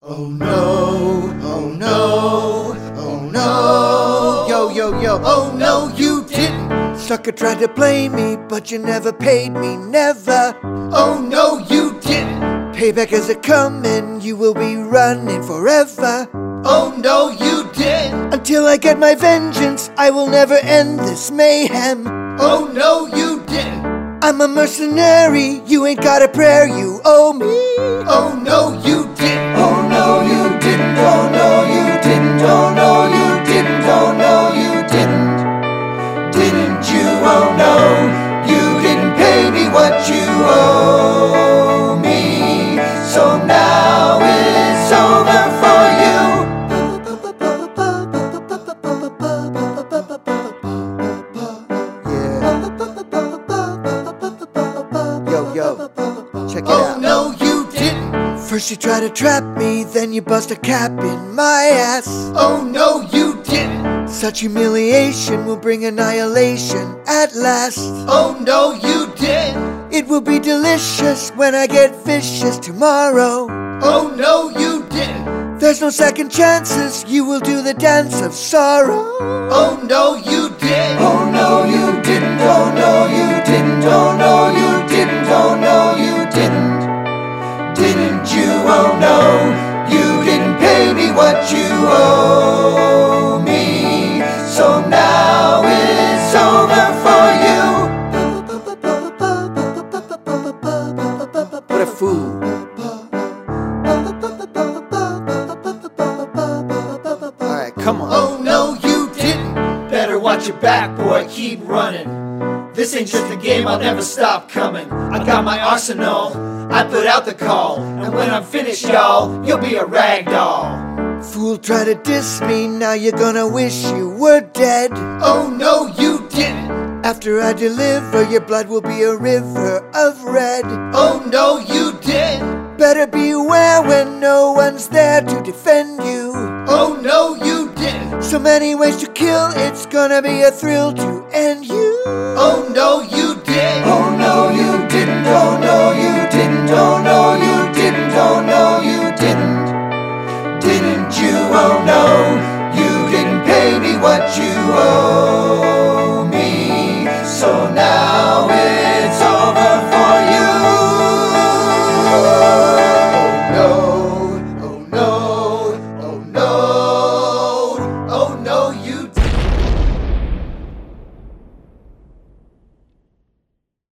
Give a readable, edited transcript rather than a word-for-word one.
Oh no, oh no, oh no. Yo, yo, yo, oh no, you didn't. Sucker tried to play me, but you never paid me, never. Oh no, you didn't. Payback is a coming, you will be running forever. Oh no, you didn't. Until I get my vengeance, I will never end this mayhem. Oh no, you didn't. I'm a mercenary, you ain't got a prayer, you owe me. Oh no, you didn't. Oh no, you didn't, oh no, you didn't, oh no, you didn't, oh no, you didn't. Didn't you, oh no, you didn't pay me what you owe me. So now it's over for you. Yeah. Yo, yo, check it out. Oh no, you didn't. First you try to trap me, then you bust a cap in my ass. Oh no, you didn't. Such humiliation will bring annihilation at last. Oh no, you didn't. It will be delicious when I get vicious tomorrow. Oh no, you didn't. There's no second chances, you will do the dance of sorrow. Oh no, you didn't. Oh no, you didn't, oh no, you didn't, oh no, you didn't, oh no, you didn't. Didn't you, oh no, you didn't pay me what you owe me. So now it's over for you. What a fool. Alright, come on. Oh no, you didn't. Better watch your back, boy, keep running. This ain't just a game, I'll never stop coming. I got my arsenal, I put out the call. And when I'm finished, y'all, you'll be a rag doll. Fool, try to diss me, now you're gonna wish you were dead. Oh no, you didn't. After I deliver, your blood will be a river of red. Oh no, you didn't. Better beware when no one's there to defend you. Oh no, you didn't. So many ways to kill, it's gonna be a thrill to end you. Oh no, you didn't. Oh no, you